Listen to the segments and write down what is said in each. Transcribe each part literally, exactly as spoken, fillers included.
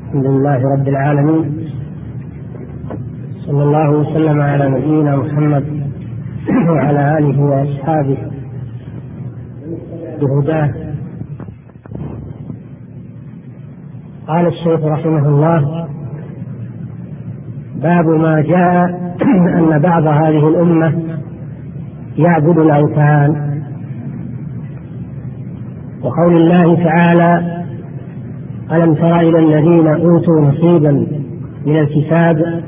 الحمد لله رب العالمين، صلى الله وسلم على نبينا محمد وعلى آله وأصحابه بهداه. قال الشيخ رحمه الله: باب ما جاء أن بعض هذه الأمة يعبد الأوثان، وقول الله تعالى: ألم تر إلى الذين أوتوا نصيبا من الكتاب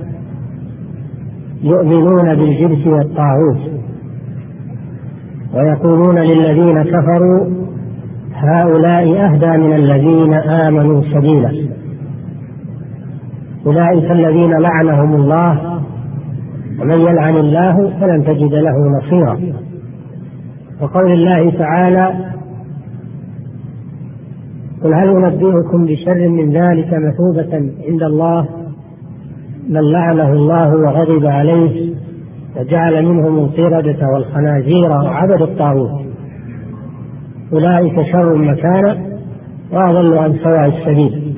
يؤمنون بالجبت والطاغوت ويقولون للذين كفروا هؤلاء أهدى من الذين آمنوا سبيلا، أولئك الذين لعنهم الله ومن يلعن الله فلن تجد له نصيرا. وقول الله تعالى: قل هل أنبئكم بشر من ذلك مثوبة عند الله من لعنه الله وغضب عليه وجعل منهم القردة والخنازير وعبد الطاغوت أولئك شر مكانا وأضل عن سواء السبيل.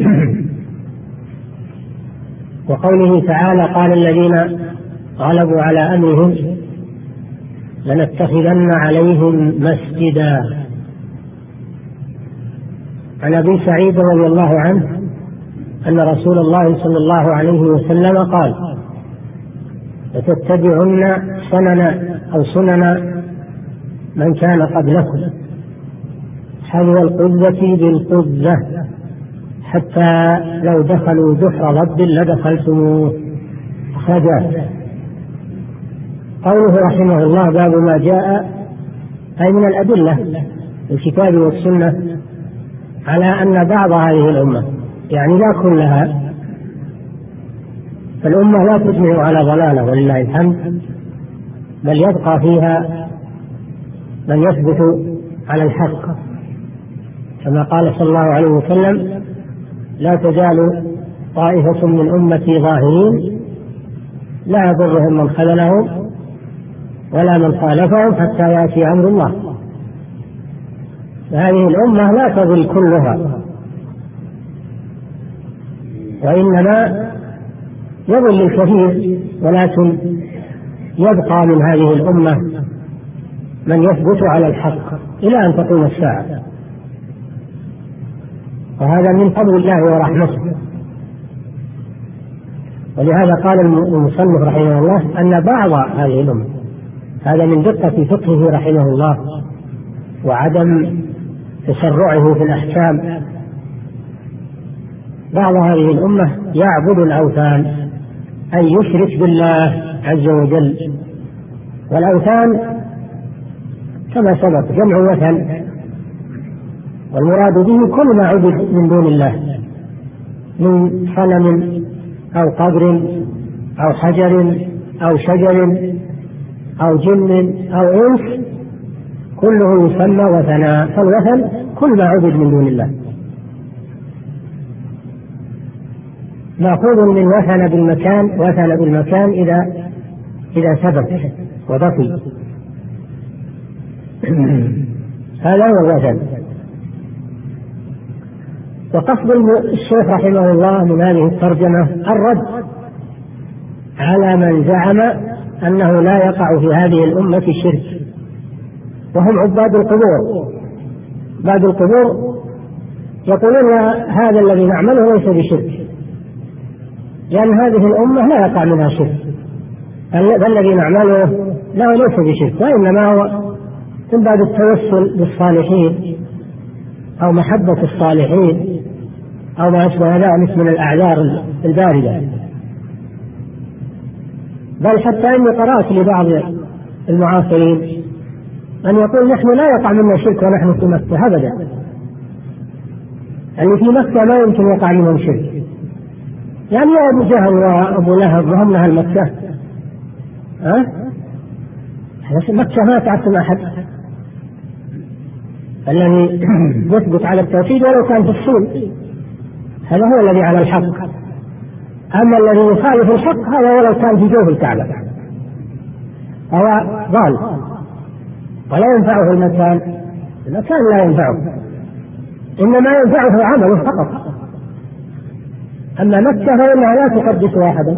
وقوله تعالى: قال الذين غلبوا على أمرهم لنتخذن عليهم مسجدا. عن أبي سعيد رضي الله عنه أن رسول الله صلى الله عليه وسلم قال: لتتبعن سنن أو سنن من كان قبلكم حذو القذة بالقذة حتى لو دخلوا جحر رب لدخلتموه. أخرجاه. قوله رحمه الله: باب ما جاء، أي من الأدلة الكتاب والسنة على أن بعض هذه الأمة، يعني لا كلها، فالأمة لا تجمع على ضلالة ولله الحمد، بل يبقى فيها من يثبت على الحق، كما قال صلى الله عليه وسلم: لا تزال طائفة من أمتي ظاهرين لا يضرهم من خذلهم ولا من خالفهم حتى يأتي أمر الله. هذه الأمة لا تضل كلها، وإنما يضل الكثير، ولكن يبقى من هذه الأمة من يثبت على الحق إلى أن تقوم الساعة، وهذا من فضل الله ورحمته. ولهذا قال المصنف رحمه الله أن بعض هذه الأمة، هذا من دقة فقهه رحمه الله وعدم تسرعه في الأحكام، بعض هذه الأمة يعبد الأوثان، أي يشرك بالله عز وجل. والأوثان كما سبق جمع وثن، والمراد به كل ما عبد من دون الله من صنم أو قبر أو حجر أو شجر أو جن أو إنس، كله يسمى وثنا. فالوثن كل ما عبد من دون الله، مأخوذ من وثن بالمكان، وثن بالمكان إذا إذا ثبت وبقي. هذا هو الوثن. وقصد الشيخ رحمه الله من هذه الترجمة الرد على من زعم أنه لا يقع في هذه الأمة الشرك، وهم عباد القبور. عباد القبور يقولون هذا الذي نعمله ليس بشرك، لأن هذه الأمة لا يقع منها شرك، الذي نعمله لا ليس بشرك، وإنما هو من باب التوسل بالصالحين أو محبة الصالحين أو ما أشبه ذلك من الأعذار الباردة. بل حتى أني قرأت لبعض المعاصرين أن يقول: نحن لا يقع منا شرك ونحن في مكة أبدا، يعني في مكة ما يمكن يقع منهم شرك، يعني يا أبو جهل وأبو لهب وهم أهل مكة، ها أه؟ مكة ما تعصم أحد، الذي يثبت على التوحيد ولو كان في الصين هذا هو الذي على الحق، أما الذي يخالف الحق هذا ولو كان في جوف الكعبة هو ضال ولا ينفعه المكان، المكان لا ينفعه، إنما ينفعه عمله فقط. أما مكة فإنها لا تقدس أحدا،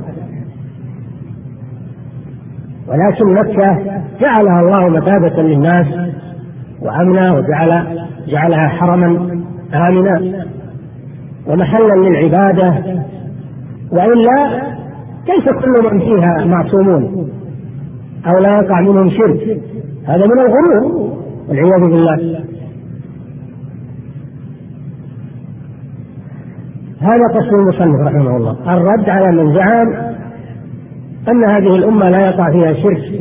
ولكن مكة جعلها الله مثابة للناس وأمنا، وجعل جعلها حرما آمنا ومحلا للعبادة، وإلا ليس كل من فيها معصومون أو لا يقع منهم شرك، هذا من الغرور والعياذ بالله. هذا قصد المصنف رحمه الله، الرد على من زعم أن هذه الأمة لا يقع فيها شرك،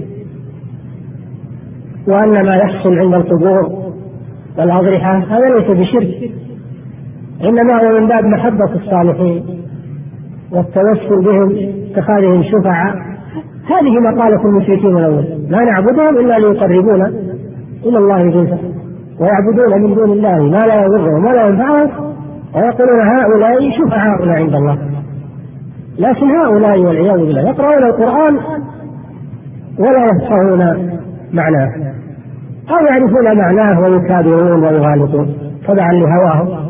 وأن ما يحصل عند القبور والأضرحة هذا ليس بشرك، إنما هو من باب محبة الصالحين والتوسل بهم، اتخاذهم شفعاء. هذه مقالة المشركين الأول، لا نعبدهم إلا ليقربونا إلى الله زلفى، ويعبدون من دون الله ما لا يضرهم ولا ينفعهم، ويقولون هؤلاء شفعاؤنا عند الله. لكن هؤلاء والعياذ بالله يقرؤون القرآن ولا يفقهون معناه، أو يعرفون معناه ويكابرون ويغالطون تبعا لهواهم.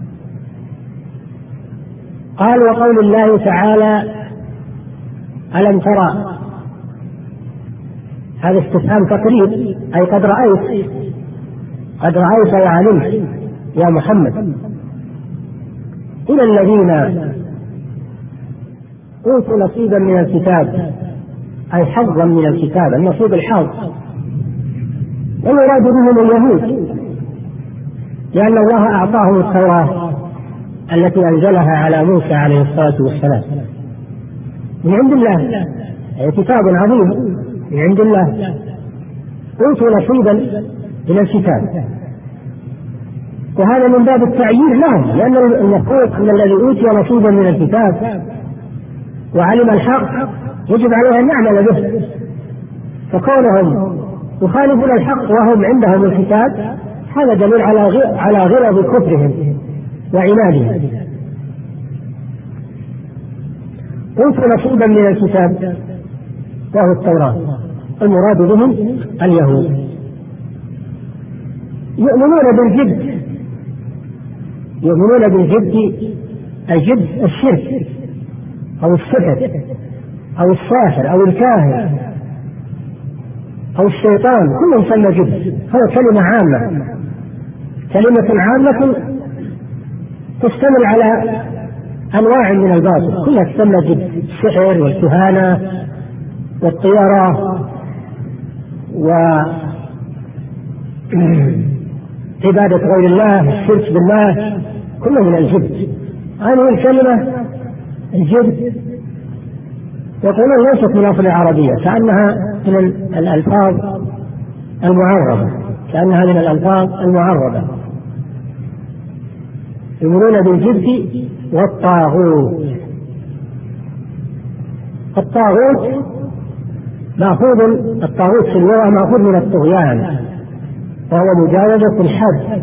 قال: وقول الله تعالى: ألم ترى، هذا استفهام تقرير، أي قد رأيت، قد رأيت وعلمت يا محمد إلى الذين أوتوا نصيبا من الكتاب، أي حظا من الكتاب، النصيب الحظ، والمراد بهم اليهود، لأن الله أعطاهم التوراة التي أنزلها على موسى عليه الصلاة والسلام من عند الله، هي كتاب عظيم من عند الله، أوتوا نصيبا من الكتاب، وهذا من باب التعيير لهم، لأن المفروض أن الذي أوتي نصيبا من الكتاب وعلم الحق يجب عليه أن يعمل به، فكونهم يخالفون الحق وهم عندهم الكتاب هذا دليل على على غلظ كفرهم وعنادهم. أوتوا نصيبا من الكتاب وهو التوراة، المراد بهم اليهود، يؤمنون بالجبت، يؤمنون بالجبت الجبت الشرك أو السحر أو الساحر أو الكاهن أو الشيطان، كلهم يسمى جبت، هذا كلمة عامة، كلمة عامة تشتمل على أنواع من الباطل كلها تسمى جبت، السحر والكهانة والطيرة وعبادة غير الله، الشرك بالله، كله من الجبت. هذه الكلمة الجبت يقولون ليست من أصل العربية، كأنها من الألفاظ المعربة، كأنها من الألفاظ المعربة. يؤمنون بالجبت والطاغوت. الطاغوت مأخوذ، الطاغوت في اللغة مأخوذ من الطغيان، وهو مجاوزة الحد.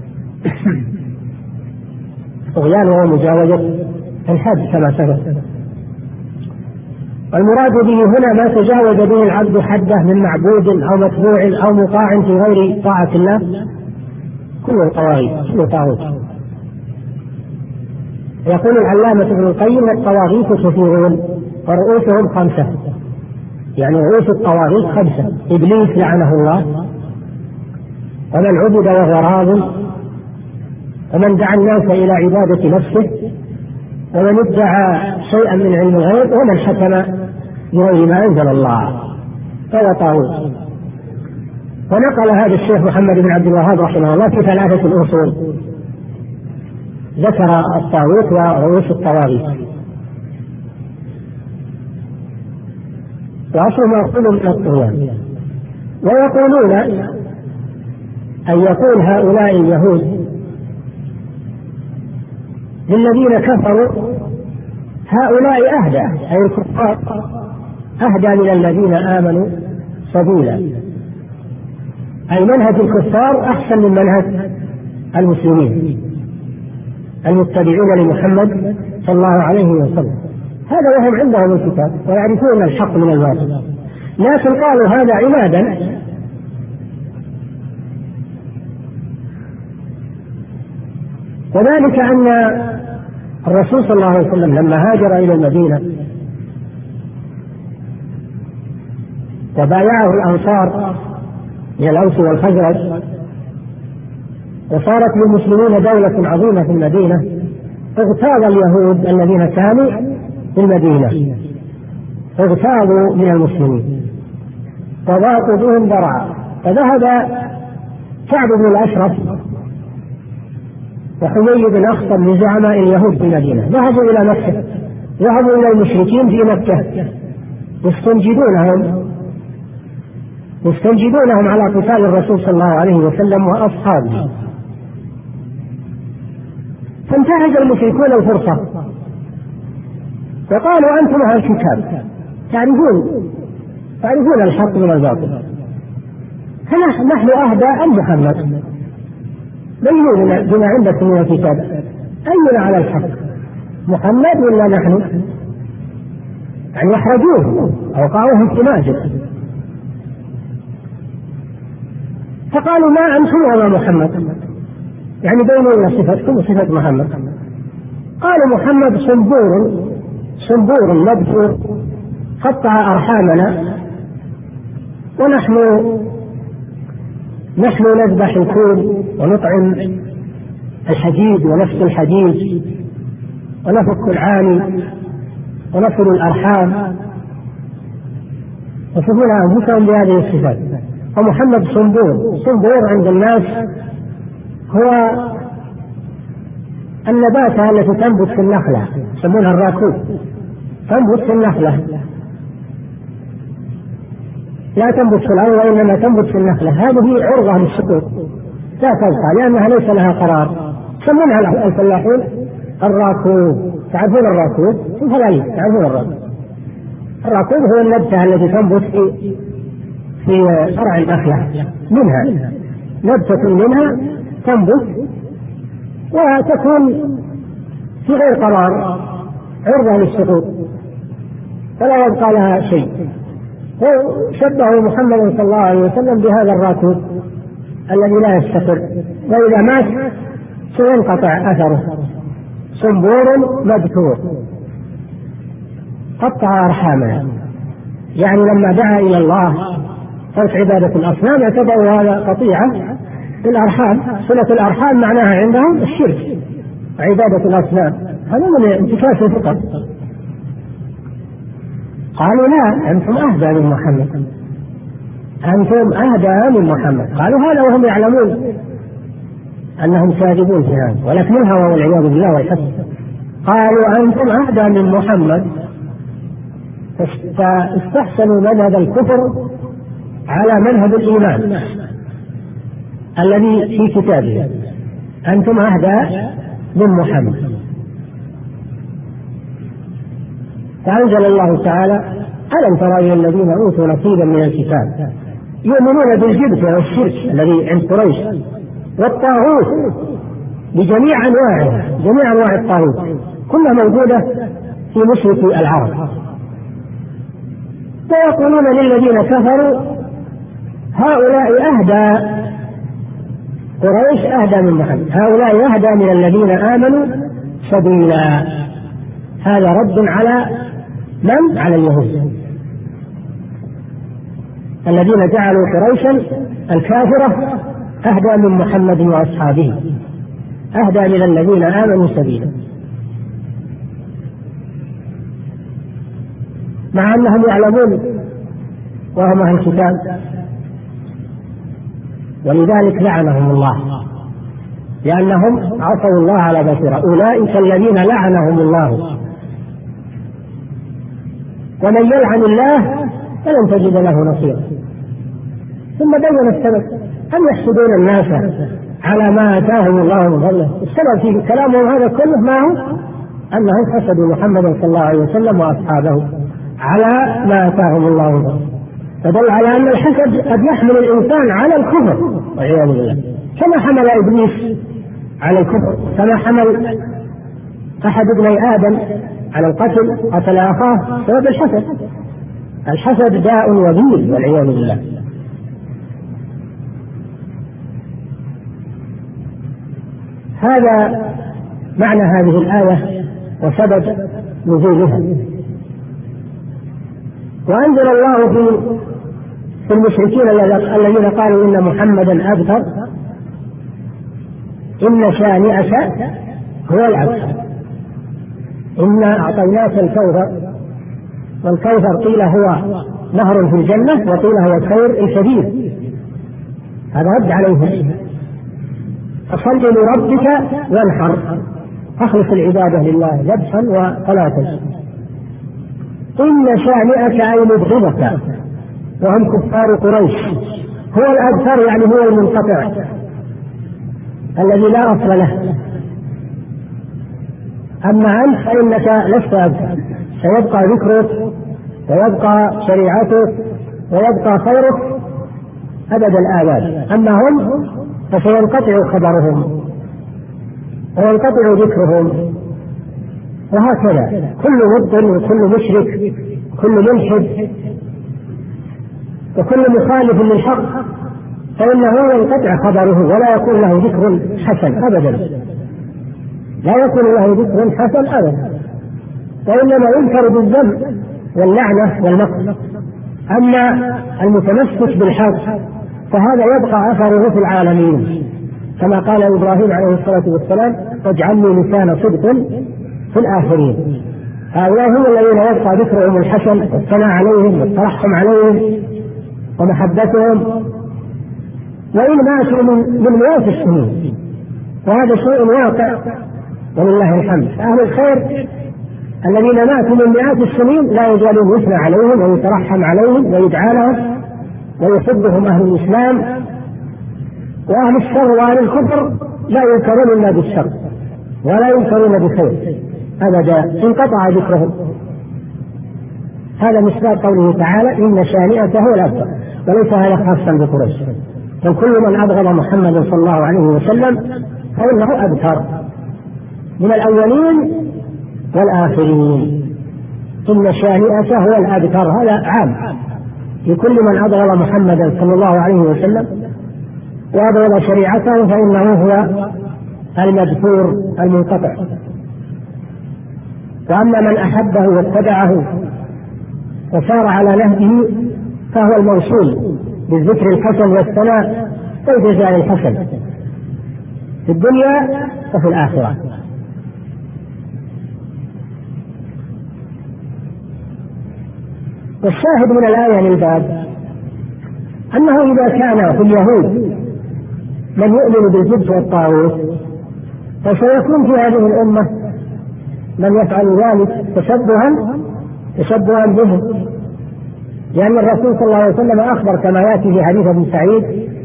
الطغيان وهو مجاوزة الحد كما سبق. والمراد به هنا ما تجاوز به العبد حده من معبود أو متبوع أو مطاع في غير طاعة الله، كله طواغيت، كله طاغوت. يقول العلامة ابن القيم: الطواغيت كثيرون ورؤوسهم خمسة، يعني رؤوس الطواغيت خمسة: إبليس لعنه الله، ومن عبد وهو راض، ومن دعا الناس إلى عبادة نفسه، ومن ادعى شيئا من علم الغيب، ومن حكم بغير ما أنزل الله فهو طاغوت. ونقل هذا الشيخ محمد بن عبد الوهاب رحمه الله في ثلاثة الأصول، ذكر الطاغوت ورؤوس الطواغيت، وأصل مأخوذ من الطغيان. ويقولون أن يقول هؤلاء اليهود للذين كفروا: هؤلاء أهدى، أي الكفار أهدى من الذين آمنوا سبيلا، أي منهج الكفار أحسن من منهج المسلمين المتبعين لمحمد صلى الله عليه وسلم. هذا وهم عندهم الكتاب ويعرفون الحق من الباطل، لكن قالوا هذا عنادا، وذلك أن الرسول صلى الله عليه وسلم لما هاجر إلى المدينة وبايعه الأنصار من الأوس والخزرج وصارت للمسلمين دولة عظيمة في المدينة، اغتاظ اليهود الذين كانوا في المدينة، اغتاظوا من المسلمين وضاقوا بهم ذرعا، فذهب كعب بن الأشرف وحمي بن أخطب من زعماء اليهود في المدينة، ذهبوا إلى مكة، ذهبوا إلى المشركين في مكة يستنجدونهم يستنجدونهم على قتال الرسول صلى الله عليه وسلم وأصحابه، فانتهز المشركون الفرصة وقالوا أنتم أهل الكتاب تعرفون تعرفون الحق من الباطل، فنحن أهدى أم محمد؟ بينوا لنا بما عندكم من الكتاب أينا على الحق، محمد ولا نحن؟ يعني يحرجوه أوقعوهم في ماجد، فقالوا ما أنتم وما محمد، يعني بينوا لنا صفتكم وصفة محمد. قالوا محمد صنبور صنبور مبثور قطع أرحامنا، ونحن نحن نذبح الكون ونطعم الحديد ونفس الحديد ونفك العاني ونصل الأرحام، يصفون أنفسهم بهذه الصفات. ومحمد صنبور، صنبور عند الناس هو النباتة التي تنبت في النخلة يسمونها الراكوب، تنبت في النخلة لا تنبت في الأرض وإنما تنبت في النخلة، هذه عرضة للسقوط لا تبقى لأنها ليس لها قرار، يسمونها الفلاحون الراكوب. تعرفون الراكوب؟ الفلاحين تعرفون الراكوب. الراكوب هو النبتة التي تنبت في في فرع النخلة، منها نبتة منها تنبت وتكون في غير قرار عرضة للسقوط فلا يبقى لها شيء. وشبه محمد صلى الله عليه وسلم بهذا الراكوب الذي لا يستقر، وإذا مات سينقطع أثره. صنبور مبثور قطع أرحامنا، يعني لما دعا إلى الله ترك عبادة الأصنام اعتبروا هذا قطيعة الأرحام، صلة الأرحام معناها عندهم الشرك وعبادة الأصنام، هذا من انتكاس الفطر. قالوا لا أنتم أهدى من محمد، أنتم أهدى من محمد. قالوا هذا وهم يعلمون أنهم كاذبون في هذا، ولكن الهوى والعياذ بالله والحسد. قالوا أنتم أهدى من محمد، فاستحسنوا مذهب الكفر على مذهب الإيمان الذي في كتابه، أنتم أهدى من محمد. فأنزل الله تعالى ألم تر إلى الذين أوتوا نصيبا من الكتاب يؤمنون بالجبت والشرك الذي عند قريش والطاغوت بجميع أنواعها، جميع أنواع الطاغوت كلها موجودة في مشرك العرب، ويقولون للذين كفروا هؤلاء أهدى، قريش أهدى من محمد، هؤلاء أهدى من الذين آمنوا سبيلا. هذا رد على من؟ على اليهود الذين جعلوا قريشا الكافرة أهدى من محمد وأصحابه، أهدى من الذين آمنوا سبيلا، مع أنهم يعلمون وهم أهل الكتاب، ولذلك لعنهم الله لأنهم عصوا الله على بصيرة. أولئك الذين لعنهم الله، ومن يلعن الله فلن تجد له نصيرا. ثم بين السبب أم يحسدون الناس على ما آتاهم الله من فضله. السبب في كلامهم هذا كله ما هو؟ أنهم حسدوا محمدا صلى الله عليه وسلم وأصحابه على ما آتاهم الله من فضله، فدل على أن الحسد قد يحمل الإنسان على الكفر والعياذ بالله، كما حمل إبليس على الكفر، كما حمل أحد ابني آدم على القتل، قتل أخاه بسبب الحسد. الحسد داء وبيل والعياذ بالله. هذا معنى هذه الآية وسبب نزولها. وأنزل الله في في المشركين الذين قالوا إن محمدا أبتر إن شانئك هو الأبتر، إنا أعطيناك الكوثر، والكوثر قيل هو نهر في الجنة وقيل هو الخير الكبير. هذا رد عليهم. فصل لربك وانحر، أخلص العبادة لله ذبحا وصلاة. إن شانئك أي مبغضك وهم كفار قريش هو الأبتر، يعني هو المنقطع الذي لا أصل له. أما أنت فإنك لست أبتر، سيبقى ذكرك ويبقى شريعتك ويبقى خيرك أبد الآباد. أما هم فسينقطع خبرهم وينقطع ذكرهم. وهكذا كل مبطل وكل مشرك كل ملحد وكل مخالف للحق فإنه ينقطع خبره ولا يكون له ذكر حسن أبدا، لا يكون له ذكر حسن أبدا، وإنما ينكر بالذنب واللعنة والمقت. أما المتمسك بالحق فهذا يبقى أثره في العالمين، كما قال إبراهيم عليه الصلاة والسلام واجعلني لسان صدق في الآخرين. هؤلاء هم الذين يبقى ذكرهم الحسن والثناء عليهم والترحم عليهم ومحبتهم وإن ماتوا من مئات السنين، وهذا شيء واقع ولله الحمد. أهل الخير الذين ماتوا من مئات السنين لا يزالون يثنى عليهم ويترحم عليهم ويدعى لهم ويحبهم أهل الإسلام، وأهل الشر وأهل الكفر لا ينكرون إلا بالشر ولا ينكرون بخير أبدا، انقطع ذكرهم. هذا مصداق قوله تعالى إن شانئك هو الأبتر، وليس هذا خاصا بقريش، بل كل من أبغض محمدا صلى الله عليه وسلم فإنه أبتر من الأولين والآخرين. إن شانئك هو الأبتر، هذا عام لكل من أبغض محمدا صلى الله عليه وسلم وأبغض شريعته فإنه هو المذكور المنقطع. وأما من أحبه واتبعه وسار على نهجه فهو الموصول بالذكر الحسن والثناء والجزاء الحسن في الدنيا وفي الآخرة. والشاهد من الآية للباب أنه إذا كان في اليهود من يؤمن بالجبت والطاغوت فسيكون في هذه الأمة من يفعل ذلك تشبها تشبها بهم، لأن الرسول صلى الله عليه وسلم أخبر كما يأتي في حديث ابن سعيد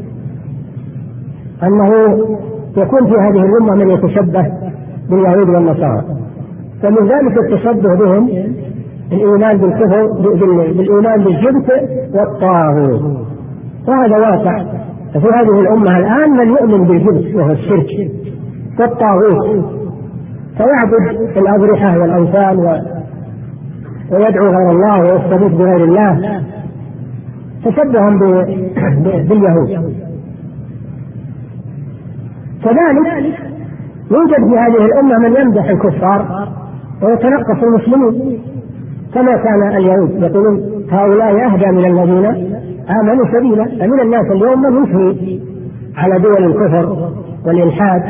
أنه يكون في هذه الأمة من يتشبه باليهود والنصارى، فمن ذلك التشبه بهم الإيمان بالكفر بالإيمان بالجبت والطاغوت، وهذا واقع. ففي هذه الأمة الآن من يؤمن بالجبت وهو الشرك والطاغوت فيعبد الأضرحة والأوثان ويدعو غير الله ويستغيث بغير الله تشبها باليهود. كذلك يوجد في هذه الأمة من يمدح الكفار ويتنقص المسلمين، كما كان اليهود يقولون هؤلاء أهدى من الذين آمنوا سبيلا. فمن الناس اليوم من يثني على دول الكفر والإلحاد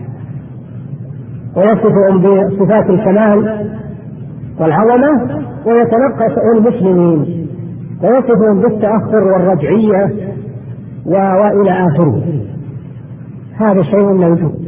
ويصفهم بصفات الكمال والعظمة ويتنقص المسلمين ويصفهم بالتأخر والرجعية وإلى آخره. هذا شيء موجود،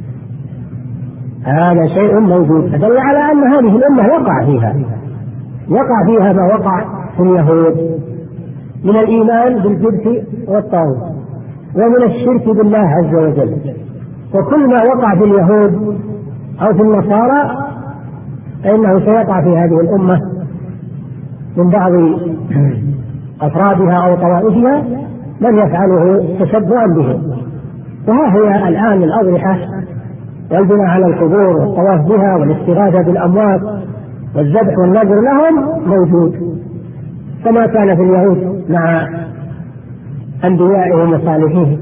هذا شيء موجود دل على أن هذه الأمة وقع فيها وقع فيها ما وقع في اليهود من الإيمان بالجبت والطاغوت ومن الشرك بالله عز وجل. وكل ما وقع في اليهود أو في النصارى فإنه سيقع في هذه الأمة من بعض أفرادها أو طوائفها من يفعله تشبها بهم. وها هي الآن الأضرحة والبناء على القبور والطواف بها والاستغاثة بالأموات والذبح والنذر لهم موجود كما كان في اليهود مع أنبيائهم وصالحيهم.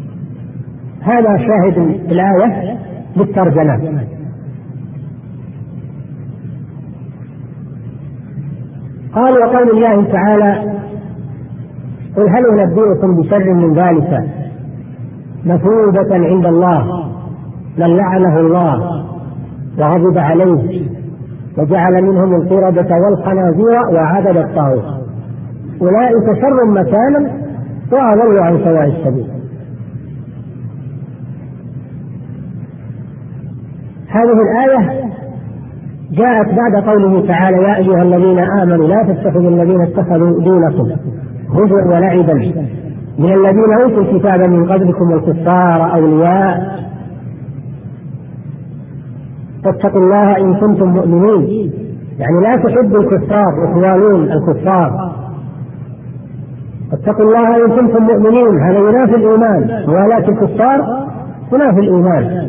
هذا شاهد الآية بالترجمة. قال وقول الله تعالى قل هل أنبئكم بشر من ذلك مثوبة عند الله من لعنه الله وغضب عليه وجعل منهم القردة والخنازير وعبد الطاغوت أولئك شر مكانا وأضل عن سواء السبيل. هذه الآية جاءت بعد قوله تعالى يا أيها الذين آمنوا لا تتخذوا الذين اتخذوا دينكم هزوا ولعبا من الذين أوتوا الكتاب من قبلكم والكفار أولياء فاتقوا الله إن كنتم مؤمنين، يعني لا تحبوا الكفار وتوالون الكفار. فاتقوا الله إن كنتم مؤمنين، هذا ينافي الإيمان، موالاة الكفار تنافي الإيمان.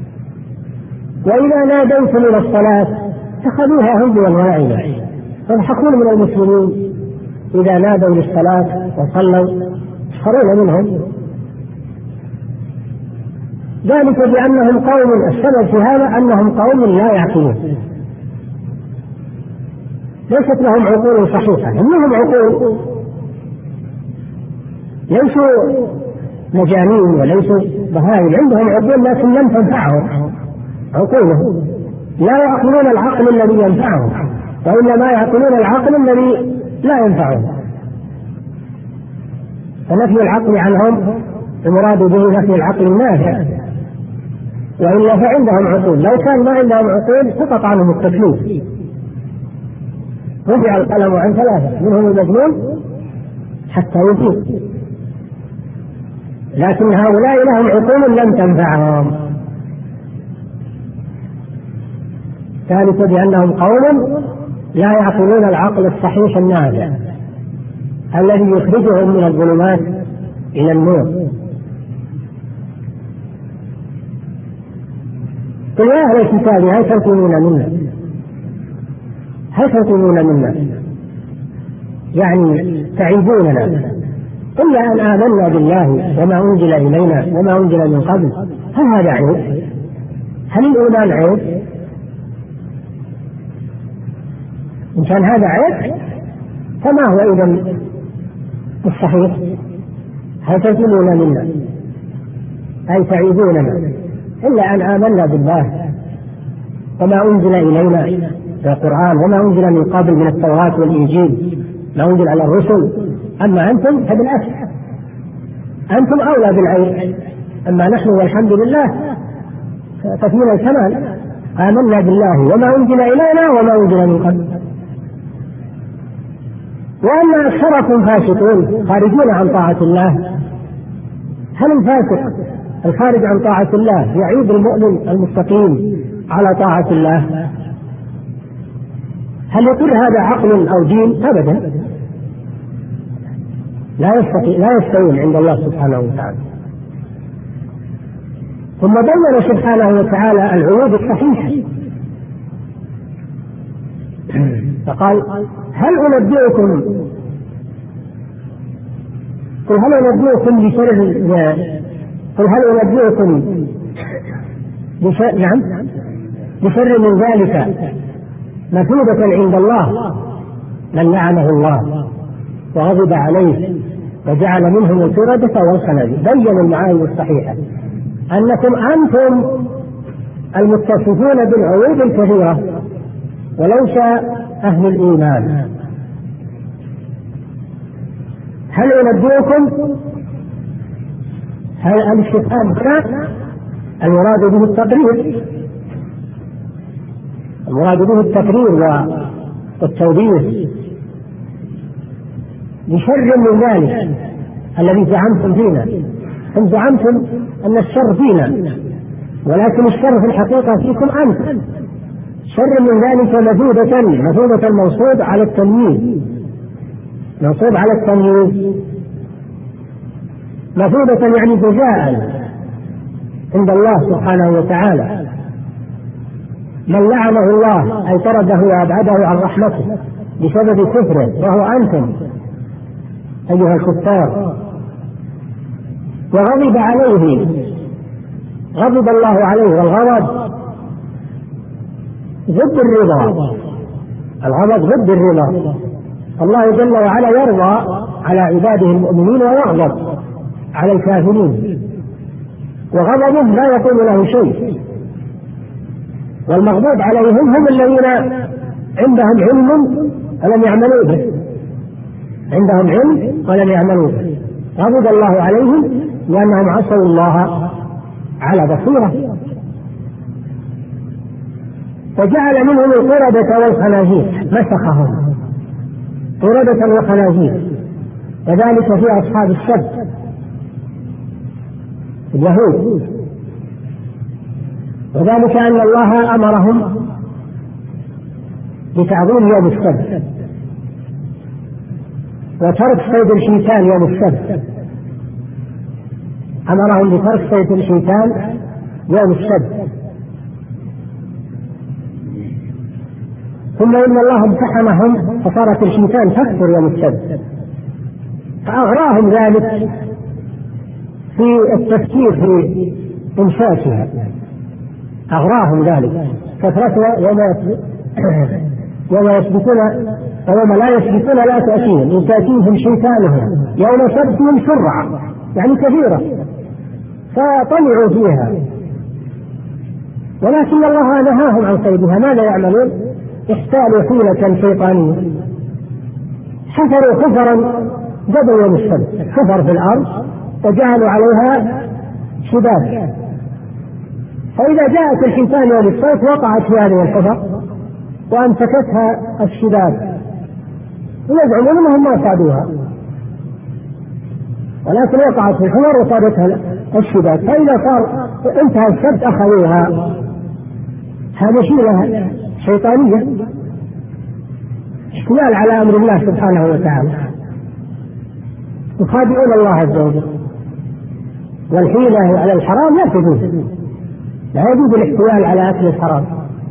وإذا ناديتم إلى الصلاة اتخذوها هزوا ولعبا، يضحكون من المسلمين إذا نادوا للصلاة وصلوا يسخرون منهم، ذلك بأنهم قوم، السبب في هذا أنهم قوم لا يعقلون، ليست لهم عقول صحيحة، إنهم عقول ليسوا مجانين وليسوا بهائم، عندهم عقول لكن لم تنفعهم عقولهم، لا يعقلون العقل الذي ينفعهم، وإنما يعقلون العقل الذي لا ينفعهم. فنفي العقل عنهم المراد به نفي العقل النافع، وإلا فعندهم عقول، لو كان ما عندهم عقول سقط عنهم التكليف. رفع القلم عن ثلاثة منهم المجنون حتى يفيق، لكن هؤلاء لهم عقول لم تنفعهم، ذلك بأنهم قوم لا يعقلون العقل الصحيح النافع الذي يخرجهم من الظلمات إلى النور. قل يا أهل الكتاب هل تنقمون منا هل تنقمون منا يعني تعيبوننا إلا أن آمنا بالله وما أنزل إلينا وما أنزل من قبل، هل هذا عيب؟ هل الإيمان عيب؟ إن كان هذا عيب فما هو إذن الصحيح؟ هل تنقمون منا أي تعيبوننا إلا أن آمنا بالله وما أنزل إلينا في القرآن وما أنزل من قبل من التوراة والإنجيل ما أنزل على الرسل، أما أنتم فبالعكس أنتم أولى بالعيب، أما نحن والحمد لله ففينا الكمال، آمنا بالله وما أنزل إلينا وما أنزل من قبل. وأن أكثركم فاسقون خارجون عن طاعة الله، هل الفاسق الخارج عن طاعة الله يعيب المؤمن المستقيم على طاعة الله؟ هل يقول هذا عقل أو دين؟ أبدا، لا يستطيع لا يستوون عند الله سبحانه وتعالى. ثم بين سبحانه وتعالى العيوب الصحيحة فقال هل أنبئكم قل هل أنبئكم بشر قل هل أنبئكم بشر نعم بشر من ذلك مثوبة عند الله من لعنه الله وغضب عليه وجعل منهم القردة والخنازير. بين المعاني الصحيحة أنكم أنتم المتصفون بالعيوب الكثيرة وليس أهل الإيمان. هل أنبئكم هل الاستفهام هنا المراد به التقرير المراد به التقرير والتوبيخ بشر من ذلك الذي زعمتم فينا. هم زعمتم أن الشر فينا ولكن الشر في الحقيقة فيكم أنتم. شر من ذلك مثوبة مثوبة الموصوب على التمييز منصوب على التمييز مثوبة يعني جزاء عند الله سبحانه وتعالى. من لعنه الله أي طرده وأبعده عن رحمته بسبب كفره وهو أنتم أيها الكفار. وغضب عليه غضب الله عليه، والغضب ضد الرضا، الغضب ضد الرضا، الله جل وعلا يرضى على عباده المؤمنين ويغضب على الكافرين، وغضبه لا يقول له شيء. والمغضوب عليهم هم الذين عندهم علم ولم يعملوا به، عندهم علم ولم يعملوا به، غضب الله عليهم لأنهم عصوا الله على بصيرة. وجعل منهم القردة والخنازير، مسخهم قردة وخنازير، وذلك في أصحاب السبت اليهود، وذلك أن الله أمرهم بتعظيم يوم السبت وترك صيد الحيتان يوم السبت، أمرهم بترك صيد الحيتان يوم السبت. ثم إن الله امتحنهم فصارت الحيتان تكثر يوم السبت، فأغراهم ذلك في التفكير في إمساكها، أغراهم ذلك كثرتها يوم يوم يثبتون ويوم لا يثبتون لا تأتيهم، إن تأتيهم حيتانهم يوم سبتهم شرعا، يعني كثيرة، فطمعوا فيها. ولكن الله نهاهم عن صيدها، ماذا يعملون؟ احتالوا حيلة شيطانية، حفروا حفرا قبل يوم السبت، حفر في الأرض وجعلوا عليها شباك، فإذا جاءت الحيتان يوم السبت وقعت في هذه الحفر وأمسكتها الشباك، ويزعمون أنهم ما صادوها، ولكن وقعت في الحفر وصادتها الشباك، فإذا صار انتهى السبت أخذوها. هذا حيلة شيطانية، احتيال على أمر الله سبحانه وتعالى، يخادعون الله عز وجل. والحيلة على الحرام لا تجوز، لا يجوز الاحتيال على أكل الحرام.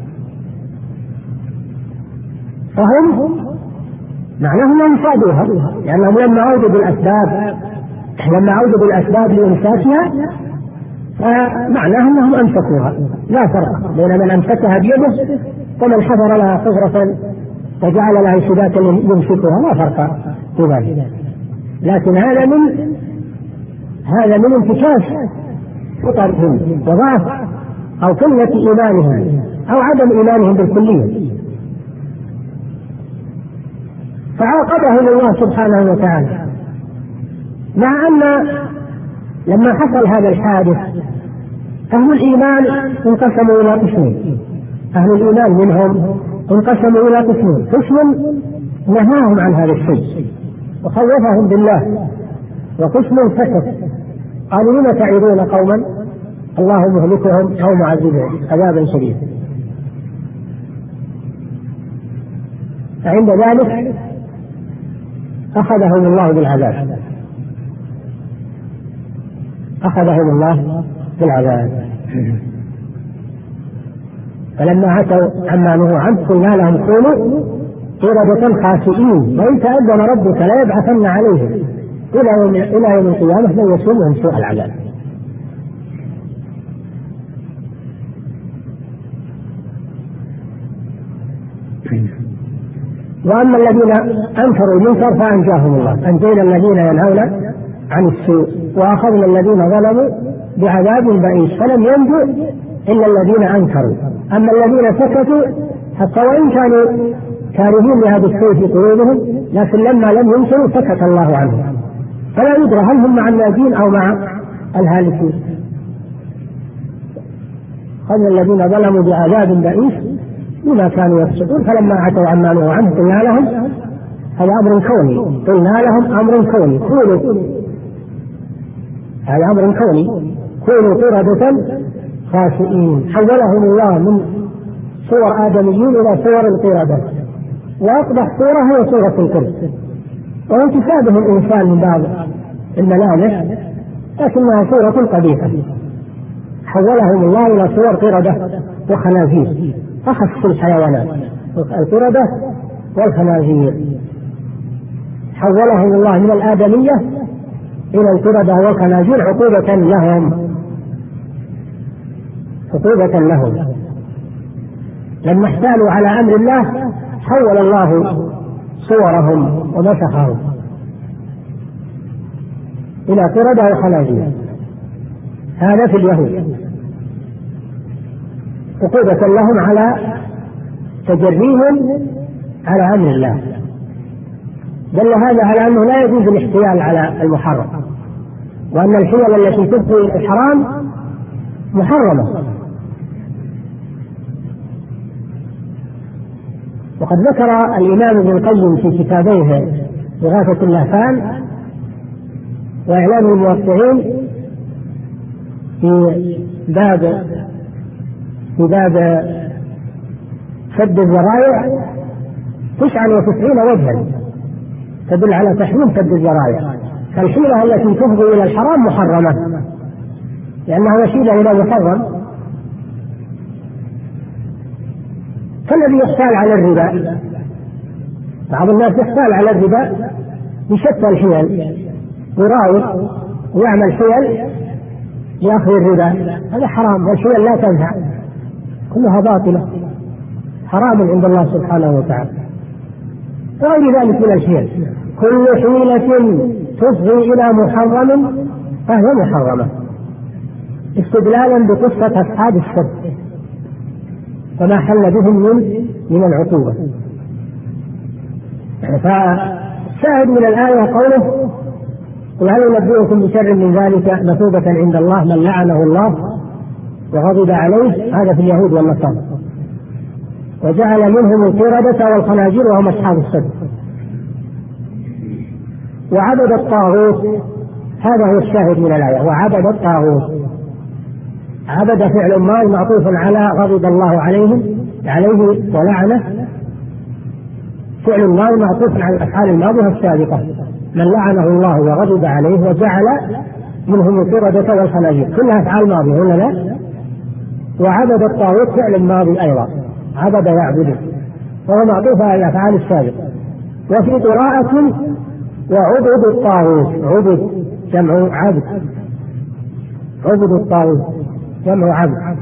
فهم معناهم أنهم صادوها، لأنهم لما عودوا بالأسباب لما عودوا بالأسباب لإمساكها فمعناه أنهم أمسكوها، لا فرق بين من أمسكها بيده ومن حفر لها حفرة وجعل لها شباكا يمسكها، لا فرق في ذلك. لكن هذا من هذا من انتكاس فطرهم وضعف أو قلة إيمانهم أو عدم إيمانهم بالكلية، فعاقبهم الله سبحانه وتعالى. مع أن لما حصل هذا الحادث أهل الإيمان انقسموا إلى قسمين، أهل الإيمان منهم انقسموا إلى قسمين، قسم نهاهم عن هذا الشيء وخوفهم بالله، وقسم سكت قالوا لم تعظون قوما الله مهلكهم أو معذبهم عذابا شديدا. فعند ذلك أخذهم الله بالعذاب أخذهم الله بالعذاب فلما عتوا عما نهوا عنه قلنا لهم كونوا قردة خاسئين، وإن تأذن ربك لا يبعثن عليهم إلى يوم إلى يوم القيامة من يسومهم سوء العذاب. وأما الذين أنكروا المنكر فأنجاهم الله، أنجينا الذين ينهون عن السوء وأخذنا الذين ظلموا بعذاب بئيس فلم ينجو إلا الذين أنكروا. أما الذين سكتوا حتى وإن كانوا كارهين لهذا السوء في قلوبهم، لكن لما لم ينكروا سكت الله عنهم، فلا يدرى هل هم مع الناجين أو مع الهالكين. أخذنا الذين ظلموا بعذاب بئيس بما كانوا يفسقون فلما عتوا عما نهوا عنه قلنا لهم، هذا أمر كوني، قلنا لهم أمر كوني كونوا هذا أمر كوني كونوا قردة خاسئين. حولهم الله من صور آدميين إلى صور القردة، وأقبح صورة هي صورة القرد، وانتسابه الإنسان من بعض الملامح لكنها صورة قبيحة. حولهم الله إلى صور قردة وخنازير، أخف الحيوانات القردة والخنازير. حولهم الله من الآدمية إلى القردة والخنازير عقوبة لهم عقوبة لهم لما احتالوا على أمر الله. حول الله صورهم ومسخهم إلى قردة وخنازير. هذا في اليهود عقوبة لهم على تجريهم على أمر الله. دل هذا على أنه لا يجوز الاحتيال على المحرم، وأن الحيل التي تفضي إلى الحرام محرمة. وقد ذكر الإمام ابن القيم في كتابيه إغاثة اللهفان وإعلام الموقعين في باب في باب سد الذرائع تسعة وتسعين وجها تدل على تحريم سد الذرائع. فالحيلة التي تفضي إلى الحرام محرمة لأنها وسيلة إلى محرم، كالذي يحتال على الربا. بعض الناس يحتال على الربا بشتى الحيل، يراوغ ويعمل حيل لأخذ الربا، هذا حرام، والحيل لا تنفع، كلها باطلة حرام عند الله سبحانه وتعالى. وغير ذلك من الحيل، كل حيلة تفضي إلى محرم فهي محرمة، استدلالا بقصة أصحاب السبت فما حل بهم من من العقوبة. فالشاهد من الآية قوله: وهل ينبئكم بشر من ذلك مثوبة عند الله من لعنه الله وغضب عليه، هذا في اليهود والنصارى، وجعل منهم القردة والخنازير وهم أصحاب السبت، وعبد الطاغوت. هذا هو الشاهد من الآية، وعبد الطاغوت. عبد فعل ماضي معطوف على غضب الله عليهم عليه ولعنه، فعل ماضي معطوف على الأفعال الماضية السابقة، من لعنه الله وغضب عليه وجعل منهم القردة والخنازير، كلها أفعال ماضية ولا لا؟ وعبد الطاغوت فعل ماضي أيضا، عبد يعبد، وهو معطوف على الأفعال السابقة. وفي قراءة وعبد الطاغوت، عبد جمع عبد، عبد الطاغوت جمع عبد،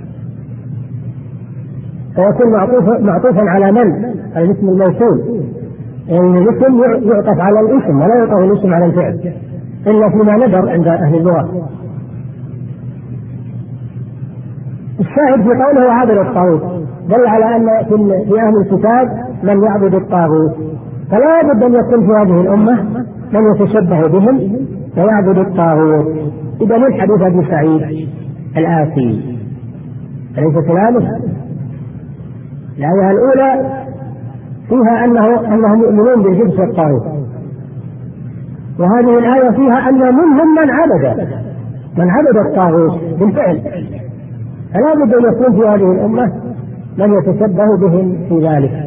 فيكون معطوفا معطوفا على من؟ على الاسم الموصول، يعني الاسم يعطف على الاسم ولا يعطف الاسم على الفعل إلا فيما ندر عند أهل اللغة. الشاهد في قوله عبد الطاغوت دل على أن في أهل الكتاب من يعبد الطاغوت، فلا بد أن يكون في هذه الأمة من يتشبه بهم ويعبد الطاغوت. إذا من حديث أبي سعيد الآتي أليس كذلك؟ الآية الأولى فيها أنه أنهم يؤمنون بالجبس والطاغوت، وهذه الآية فيها أن منهم من عبد من عبد الطاغوت بالفعل، فلا بد أن يكون في هذه الأمة من يتشبه بهم في ذلك.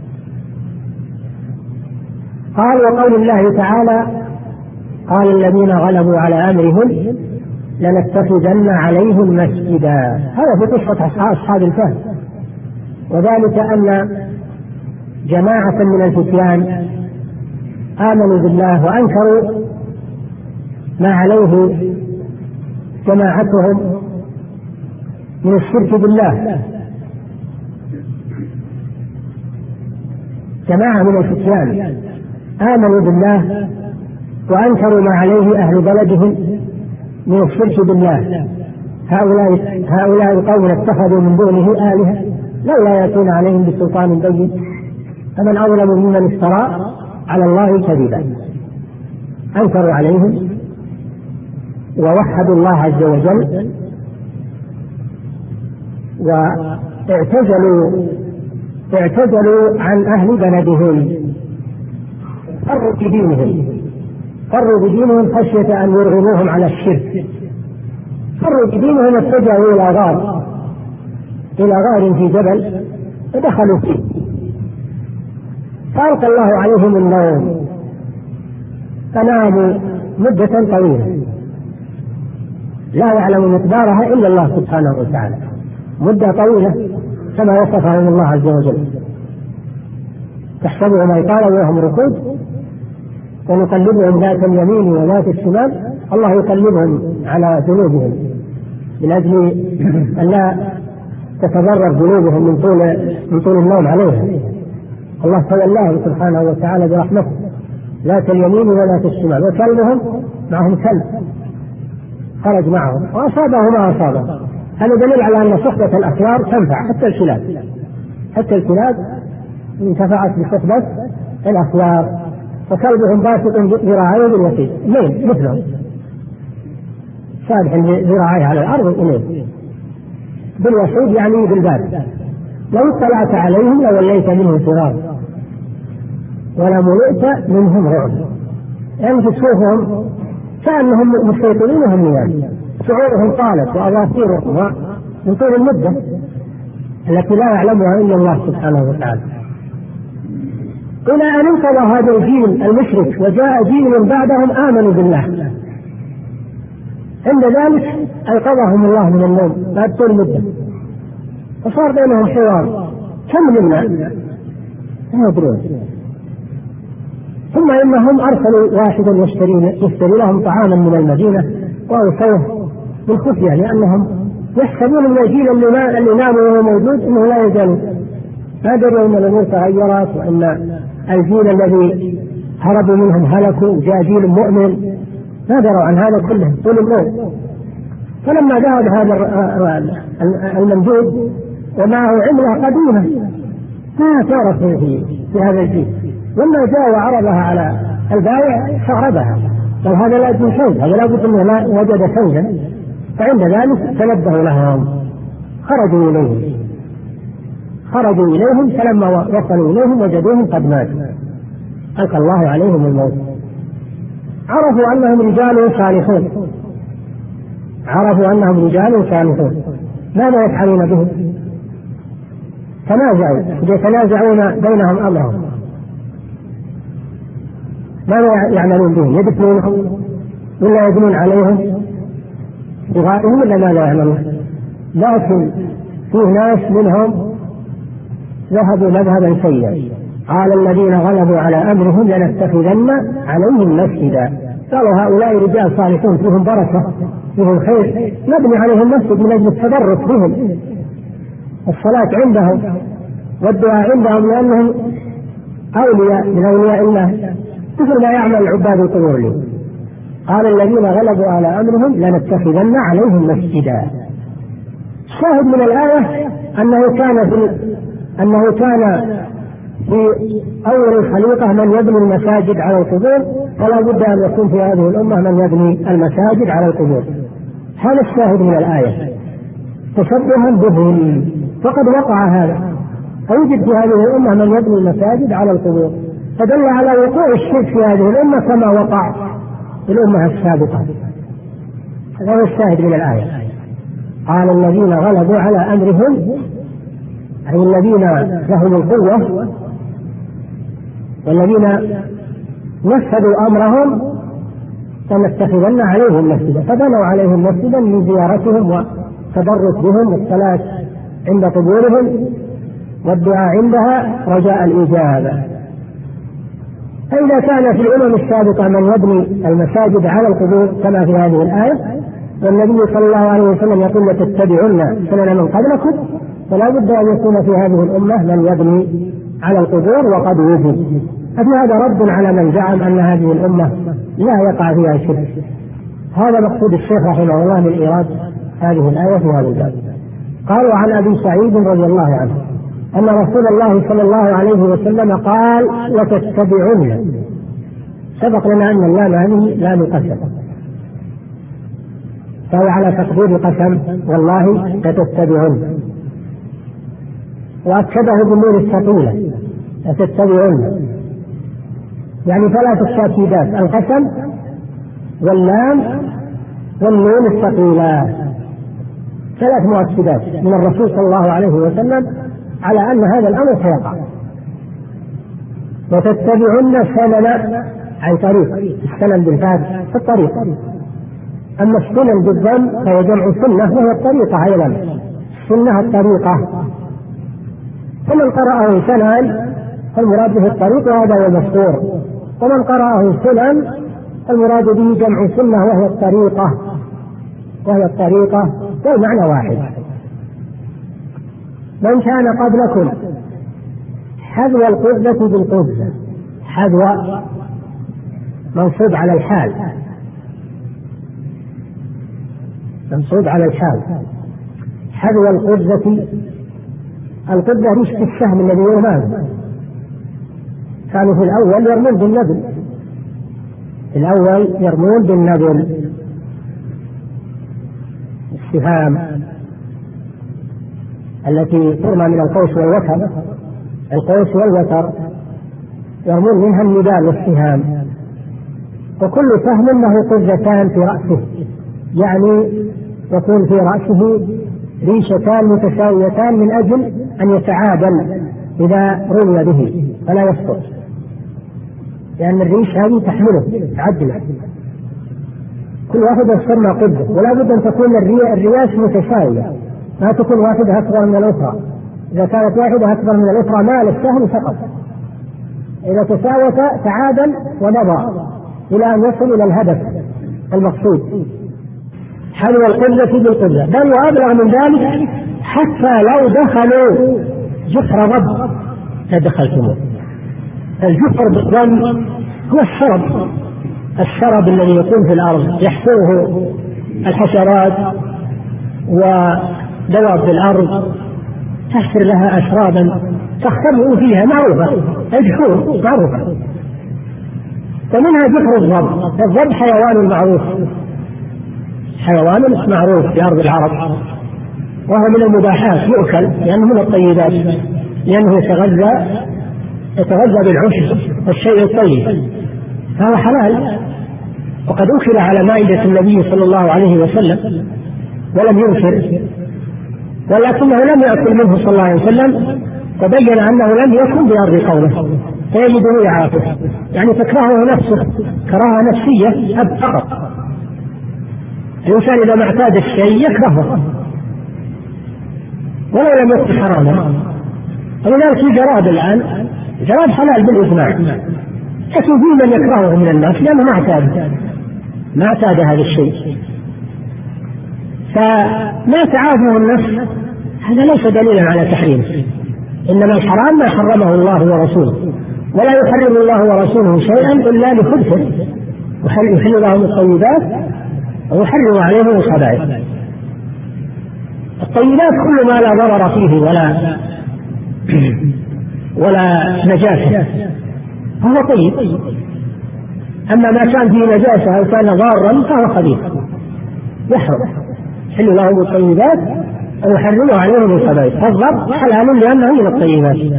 قال: وقول الله تعالى: قال الذين غلبوا على أمرهم لنتخذن عليهم مسجدا. هذا في قصة أصحاب الكهف، وذلك أن جماعة من الفتيان آمنوا بالله وأنكروا ما عليه جماعتهم من الشرك بالله. جماعة من الفتيان آمنوا بالله وأنكروا ما عليه أهل بلدهم من الشرك بالله. هؤلاء هؤلاء القوم اتخذوا من دونه آلهة لولا يأتون عليهم بسلطان بين، فمن أظلم ممن افترى على الله كذبا. أنكروا عليهم ووحدوا الله عز وجل، واعتزلوا اعتزلوا عن أهل بلدهم، فروا بدينهم فروا بدينهم خشية أن يرغموهم على الشرك. فروا بدينهم اتجهوا إلى غار إلى غار في جبل فدخلوا فيه، فألقى الله عليهم النوم فناموا مدة طويلة لا يعلم مقدارها إلا الله سبحانه وتعالى، مدة طويلة كما وصفهم الله عز وجل. تحسبهم أيقاظا وهم رقود ونقلبهم ذات اليمين وذات الشمال، الله يقلبهم على جنوبهم من أجل أن لا تتضرر جنوبهم من طول من طول النوم عليها. الله تولاه سبحانه وتعالى برحمته ذات اليمين وذات الشمال، وكلبهم معهم كلب خرج معهم وأصابه ما أصابه. هذا دليل على أن صحبة الأخيار تنفع حتى الكلاب، حتى الكلاب انتفعت بصحبة الأخيار. وكلبهم باسط ذراعيه بالوسيط إليه مثلهم، سابح ذراعيه على الأرض إليه بالوسيط يعني بالباب. لو اطلعت عليهم لوليت منهم فرارا ولملئت منهم رعبا. يعني تشوفهم كأنهم مستيقظين وهم نيام، شعورهم طالت وأظافيرهم من طول المدة التي لا يعلمها إلا الله سبحانه وتعالى. إلى أن انقضى هذا الجيل المشرك وجاء جيل بعدهم آمنوا بالله، عند ذلك أيقظهم الله من النوم بعد طول المدة فصار بينهم حوار كم منا لا يدرون. ثم إنهم أرسلوا واحدا يشتري, يشتري لهم طعاما من المدينة وأوصوه بالخفية، لأنهم يحسبون من الجيل اللي نام وهو موجود أنه لا يزال، ما دروا أن الأمور تغيرت وأن الجيل الذي هربوا منهم هلكوا جاء جيل مؤمن، ما دروا عن هذا كله طول النوم. فلما ذهب هذا الممدود ومعه عملة قديمة ما تعرف في, في هذا الجيل، لما جاء وعرضها على البائع شعربها قال هذا لا يجوز شيء، هذا لا بد انه لا وجد شيئا. فعند ذلك تنبهوا لهم خرجوا اليهم خرجوا اليهم فلما وصلوا اليهم وجدوهم قد ماتوا ألقى الله عليهم الموت. عرفوا انهم رجال صالحون عرفوا انهم رجال صالحون ماذا يفعلون بهم؟ تنازعوا يتنازعون بينهم امرهم، ماذا يعملون بهم؟ يدفنونهم ولا يبنون عليهم بغائهم ولا ماذا يعملون؟ لكن فيه ناس منهم ذهبوا مذهبا سيئا، قال الذين غلبوا على امرهم لنتخذن عليهم مسجدا. قالوا هؤلاء رجال صالحون فيهم بركه فيهم خير، نبني عليهم مسجد من اجل التبرك بهم، الصلاه عندهم والدعاء عندهم لانهم اولياء من اولياء الله مثل ما يعمل العباد القبور لي. قال الذين غلبوا على امرهم لنتخذن عليهم مسجدا. الشاهد من الايه انه كان في انه كان في اول الخليقه من يبني المساجد على القبور، ولا بد ان يكون في هذه الامه من يبني المساجد على القبور. هذا الشاهد من الايه تشبها بهم، فقد وقع هذا، فيوجد في هذه الامه من يبني المساجد على القبور، فدل على وقوع الشرك في هذه الامه كما وقع في الامه السابقه. هذا هو الشاهد من الايه. قال الذين غلبوا على امرهم أي الذين لهم القوة والذين نفذوا أمرهم لنتخذن عليهم مسجدا، فبنوا عليهم مسجدا من زيارتهم والتبرك بهم والصلاة عند قبورهم والدعاء عندها رجاء الإجابة. فإذا كان في الأمم السابقة من يبني المساجد على القبور كما في هذه الآية، والنبي صلى الله عليه وسلم يقول لتتبعن سنن من قبلكم، فلا بد أن يكون في هذه الأمة من يبني على القبور وقد وجد. ففي هذا رد على من زعم أن هذه الأمة لا يقع فيها شرك. هذا مقصود الشيخ رحمه الله من إيراد هذه الآية في هذا الباب. قالوا عن أبي سعيد رضي الله عنه أن رسول الله صلى الله عليه وسلم قال لتتبعن. سبق لنا أن اللام هذه لام قسم، فهو على تقدير قسم والله لتتبعن، وأكده بالنون الثقيلة لتتبعن، يعني ثلاث تأكيدات: القسم واللام والنون الثقيلة، ثلاث مؤكدات من الرسول صلى الله عليه وسلم على أن هذا الأمر سيقع. وتتبعن سنن أي طريق، السنن بالفعل في الطريق، أما السنن بالضم فهي جمع سنة وهي الطريقة أيضا، السنة الطريقة. فمن قرأه سنن فالمراد به الطريق وهذا هو المشهور، ومن قرأه سنن المراد به جمع سنة وهي الطريقة وهي الطريقة والمعنى واحد. من كان قبلكم حذو القذة بالقذة، حذو منصوب على الحال، منصوب على الحال. حذو القذة، القذة ريشة السهم الذي يرمان، كانوا في الأول يرمون بالنبل، في الأول يرمون بالنبل السهام التي ترمى من القوس والوتر، القوس والوتر يرمون منها النبال والسهام، وكل سهم له قذتان في رأسه، يعني يكون في رأسه ريشتان متساويتان من أجل أن يتعادل إذا رمي به فلا يسقط، لأن الريش هذه تحمله تعدله، كل واحدة تسمى قذة، ولا بد أن تكون الرياش متساوية، ما تكون واحدة أكبر من الأخرى، إذا كانت واحدة أكبر من الأخرى مال السهم سقط، إذا تساوت تعادل ومضى إلى أن يصل إلى الهدف المقصود. حذو القذة بالقذة، بل وأبلغ من ذلك حتى لو دخلوا جحر ضب لدخلتموه. الجحر بالضم هو السرب، السرب الذي يكون في الأرض يحفره الحشرات ودواب الأرض، تحفر لها أسرابا تختبئ فيها، معروفة الجحور معروفة، ومنها جحر الضب. الضب حيوان معروف، حيوان معروف في أرض العرب، وهو من المباحات يؤكل لأنه من الطيبات، لأنه يتغذى يتغذى بالعشب والشيء الطيب، فهو حلال، وقد أكل على مائدة النبي صلى الله عليه وسلم ولم ينكر، ولكنه لم يأكل منه صلى الله عليه وسلم، وبين أنه لم يكن بأرض قومه فيجده يعافه، يعني تكرهه نفسه كراهة نفسية فقط. الإنسان إذا ما اعتاد الشيء يكرهه ولو لم يكن حراما، ولذلك في جراد الآن، جراد حلال بالإجماع، لكن في من يكرهه من الناس لأنه ما اعتاد ما اعتاد هذا الشيء، فما تعافه النفس هذا ليس دليلا على تحريمه، إنما الحرام ما حرمه الله ورسوله، ولا يحرم الله ورسوله شيئا إلا لخبثه، يحل لهم الطيبات ويحرم عليهم الخبائث. الطيبات كل ما لا ضرر فيه ولا ولا نجاسة فهو طيب، أما ما كان فيه نجاسة أو كان ضارا فهو خبيث يحرم، يحل لهم الطيبات ويحرم عليهم الخبائث. فالضر حلال لأنه من الطيبات،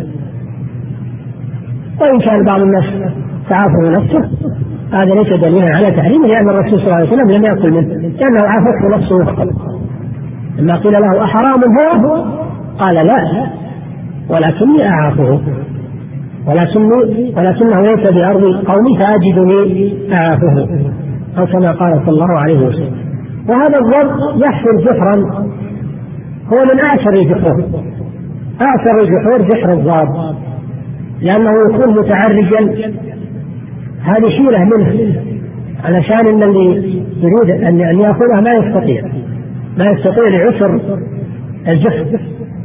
وإن كان بعض الناس تعافى نفسه هذا ليس دليلا على تحريمه، لأن الرسول صلى الله عليه وسلم لم يأكل منه لأنه عافته نفسه. لما قيل له أحرام هو قال لا، ولكني أعافه، ولكني ولكنه ليس بأرض قومي فأجدني أعافه، أو كما قال صلى الله عليه وسلم. وهذا الضب يحفر جحرا هو من أعشر الجحور، أعشر الجحور جحر الضب، لأنه يكون متعرجا، هذه شيلة منه علشان إن اللي يريد أن يأخذها ما يستطيع ما يستطيع لعسر الجحر،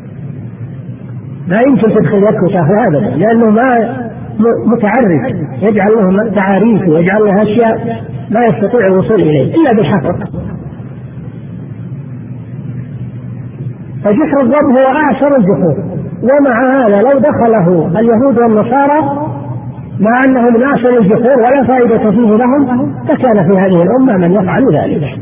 ما يمكن تدخل يدك وتأخذ أبدا، لأنه ما متعرج، يجعل له تعاريف ويجعل له أشياء ما يستطيع الوصول إليه إلا بالحفر. فجحر الضب هو أعشر الجحور، ومع هذا لو دخله اليهود والنصارى مع أنه من أعشر الجحور ولا فائدة فيه لهم فكان في هذه الأمة من يفعل ذلك.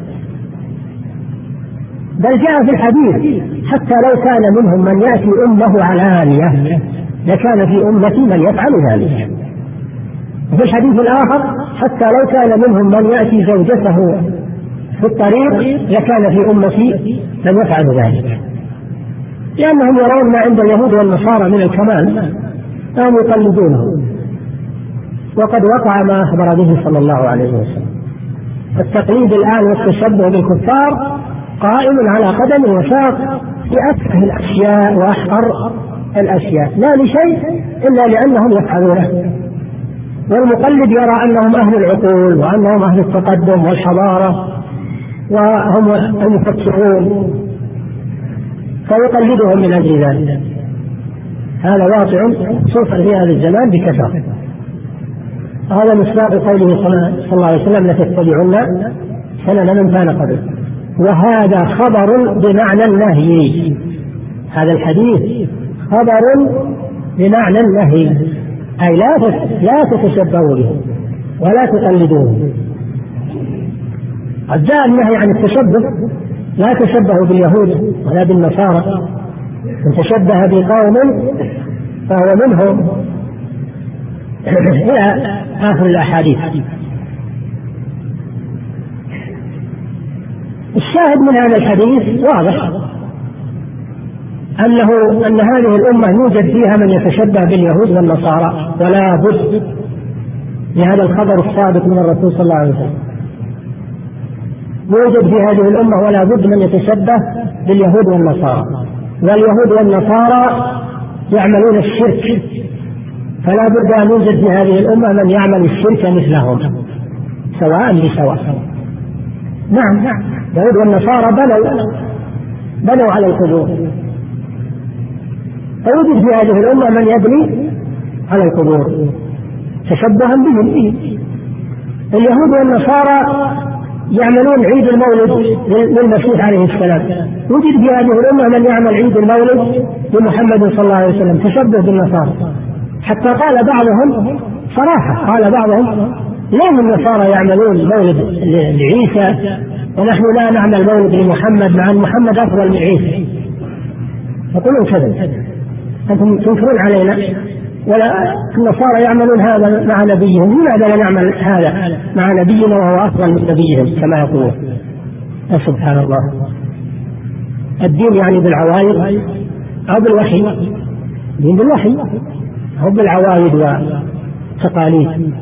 بل جاء في الحديث حتى لو كان منهم من يأتي أمه علانية لكان في أمتي من يفعل ذلك. وفي الحديث الآخر حتى لو كان منهم من يأتي زوجته في الطريق لكان في أمتي من يفعل ذلك، لأنهم يرون ما عند اليهود والنصارى من الكمال فهم يقلدونه، وقد وقع ما أخبر به صلى الله عليه وسلم. التقليد الآن والتشبه بالكفار قائم على قدم وساق في أتفه الأشياء وأحقر الأشياء، لا لشيء إلا لأنهم يفعلونه، والمقلد يرى أنهم أهل العقول وأنهم أهل التقدم والحضارة وهم المفكرون فيقلدهم من أجل ذلك. هذا واقع خصوصا في هذا الزمان بكثرة. هذا مصداق قوله صلى الله عليه وسلم: لتتبعن سنن من كان قبلكم. وهذا خبر بمعنى النهي، هذا الحديث خبر بمعنى النهي، أي لا لا تتشبهوا به ولا تقلدوه. قد جاء النهي عن التشبه: لا تشبهوا باليهود ولا بالنصارى، من تشبه بقوم فهو منهم، إلى آخر الأحاديث. الشاهد من هذا الحديث واضح أنه أن هذه الأمة يوجد فيها من يتشبه باليهود والنصارى، ولا بد لهذا الخبر الصادق من الرسول صلى الله عليه وسلم. يوجد في هذه الأمة ولا بد من يتشبه باليهود والنصارى، واليهود والنصارى يعملون الشرك، فلا بد أن يوجد في هذه الأمة من يعمل الشرك مثلهم سواء بسواء. نعم، اليهود والنصارى بنوا بنوا على القبور، فيوجد في هذه الأمة من يبني على القبور تشبها بهم. اليهود والنصارى يعملون عيد المولد للمسيح عليه السلام، يوجد في هذه الأمة من يعمل عيد المولد لمحمد صلى الله عليه وسلم تشبه بالنصارى، حتى قال بعضهم صراحة، قال بعضهم: ليه النصارى يعملون مولد لعيسى ونحن لا نعمل مولد لمحمد، مع أن محمد أفضل من عيسى؟ يقولون كذا، أنتم تنكرون علينا، ولا النصارى يعملون هذا مع نبيهم، لماذا لا نعمل هذا مع نبينا وهو أفضل من نبيهم كما يقولون؟ سبحان الله. الدين يعني بالعوائد أو بالوحي؟ الدين بالوحي أو بالعوائد والتقاليد.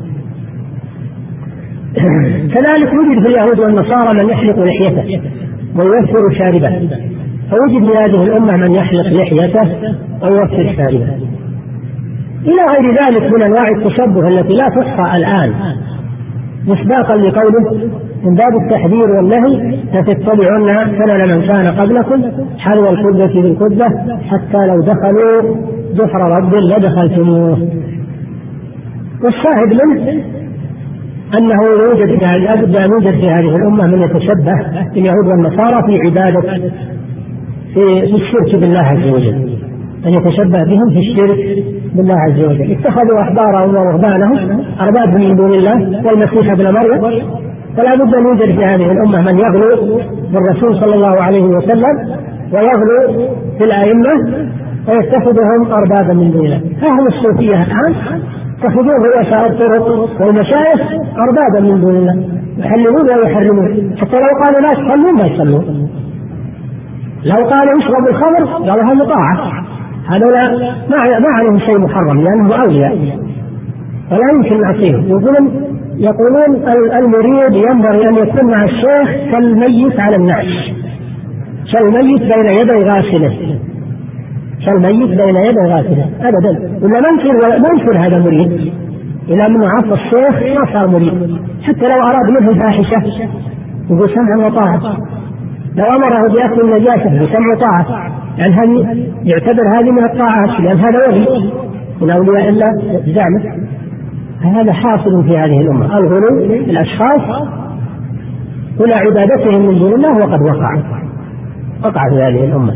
كذلك وجد في اليهود والنصارى من يحلق لحيته ويوفر شاربه، فوجد في هذه الأمة من يحلق لحيته ويوفر شاربه، إلى غير ذلك من أنواع التشبه التي لا تحصى الآن، مصداقا لقوله: من باب التحذير والنهي لتتبعن سنن من كان قبلكم حذو القدة بالقدة حتى لو دخلوا جحر رب لدخلتموه. والشاهد منه أنه يوجد لا بد أن يوجد في هذه الأمة من يتشبه باليهود والنصارى في عبادة في الشرك بالله عز وجل، أن يتشبه بهم في الشرك بالله عز وجل. اتخذوا أحبارهم ورهبانهم أربابا من دون الله والمسيح ابن مريم، فلا بد أن يوجد في هذه الأمة من يغلو بالرسول صلى الله عليه وسلم ويغلو في الأئمة ويتخذهم أربابا من دون الله. ها هم الصوفية الآن يتخذون رؤساء الطرق والمشايخ أربابا من دون الله، يحللون ويحرمون، حتى لو قالوا لا تصلون ما يصلون، لو قالوا اشربوا الخمر قالوا هذا طاعة، هذول ما عليهم شيء محرم لأنهم أولياء ولا يمكن نعصيهم. يقولون يقولون المريد ينبغي أن يكون مع الشيخ كالميت على النعش، كالميت بين يدي غاسله، كالميت بين يدي غاسله أبدا. ولا منكر ولا منكر هذا مريد، إلى من عصى الشيخ ما صار مريد، حتى لو أراد منه الفاحشة يقول سمعا وطاعة، لو أمره بأكل النجاسة بسمع وطاعة، يعني هذه يعتبر هذه من الطاعات، لأن هذا ولي من أولياء الله زعمه. هذا حاصل في هذه الأمة، الغلو الأشخاص إلى عبادتهم من دون الله، وقد وقع وقع في هذه الأمة.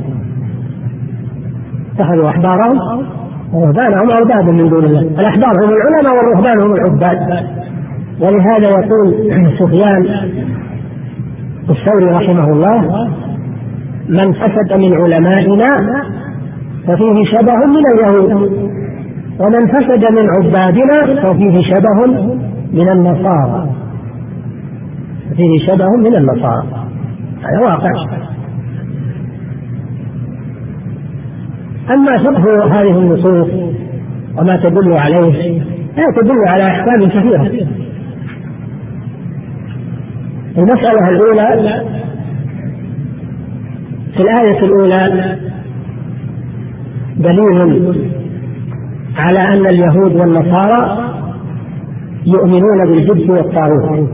اتخذوا أحبارهم ورهبانهم أربابا من دون الله، الأحبار هم العلماء والرهبان هم العباد. ولهذا يقول سفيان الثوري رحمه الله: من فسد من علمائنا ففيه شبه من اليهود، ومن فسد من عبادنا ففيه شبه من النصارى، فيه شبه من النصارى. هذا واقع. أما فقه هذه النصوص وما تدل عليه، لا تدل على أحكام كثيرة. المسألة الأولى في الآية الأولى دليل على أن اليهود والنصارى يؤمنون بالجبت والطاغوت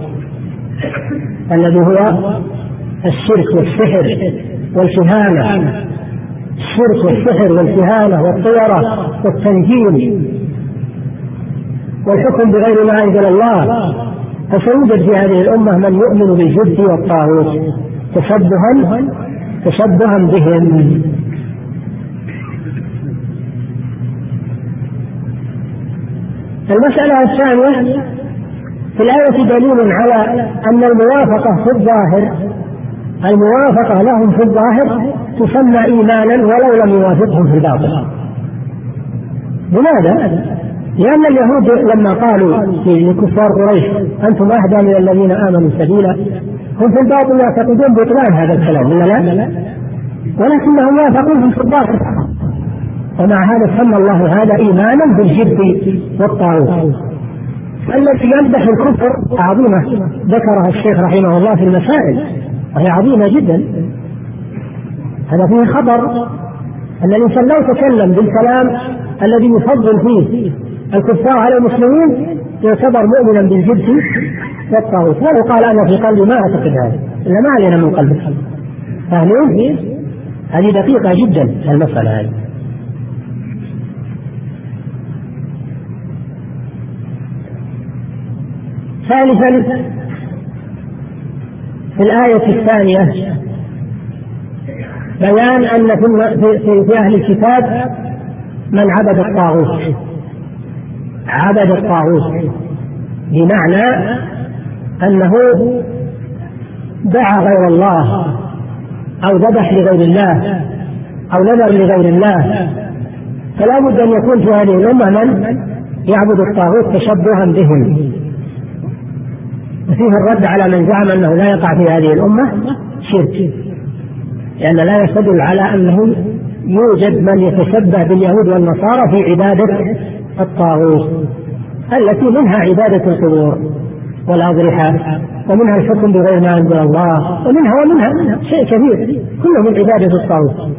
الذي هو الشرك والسحر والكهانة الشرك والسحر والكهانة والطيرة والتنجيم والحكم بغير ما أنزل الله، فسيوجد في هذه الأمة من يؤمن بالجبت والطاغوت تشبها تشبها بهم. المسألة الثانية في الآية دليل على أن الموافقة في الظاهر الموافقة لهم في الظاهر تسمى إيمانا ولو لم يوافقهم في الباطن. لماذا؟ لأن اليهود لما قالوا لكفار قريش أنتم أهدى من الذين آمنوا سبيلا، هم في الباطن يعتقدون بطلان هذا الكلام، لا ولكنهم وافقوهم في الباطن، ومع هذا سمى الله هذا إيمانا بالجبت والطاغوت. التي يمدح الكفر عظيمة ذكرها الشيخ رحمه الله في المسائل، وهي عظيمة جدا. هذا فيه خبر أن الإنسان لو تكلم بالكلام الذي يفضل فيه الكفار على المسلمين يعتبر مؤمنا بالجبت والطاغوت، ولو قال أنا في قلبي ما أعتقد هذا، إلا ما علينا من قلبك. فاهمين؟ هذه دقيقة جدا المسألة هذه. ثالثا في الآية الثانية بيان أن في أهل الكتاب من عبد الطاغوت عبد الطاغوت بمعنى أنه دعا غير الله أو ذبح لغير الله أو نذر لغير الله، فلا بد أن يكون في هذه الأمة من يعبد الطاغوت تشبها بهم. وفيه الرد على من زعم أنه لا يقع في هذه الأمة شرك، لأن لا يستدل على أنه يوجد من يتشبه باليهود والنصارى في عبادة الطاغوت التي منها عبادة القبور والأضرحة، ومنها الحكم بغير ما أنزل الله، ومنها ومنها شيء كثير كله من عبادة الطاغوت.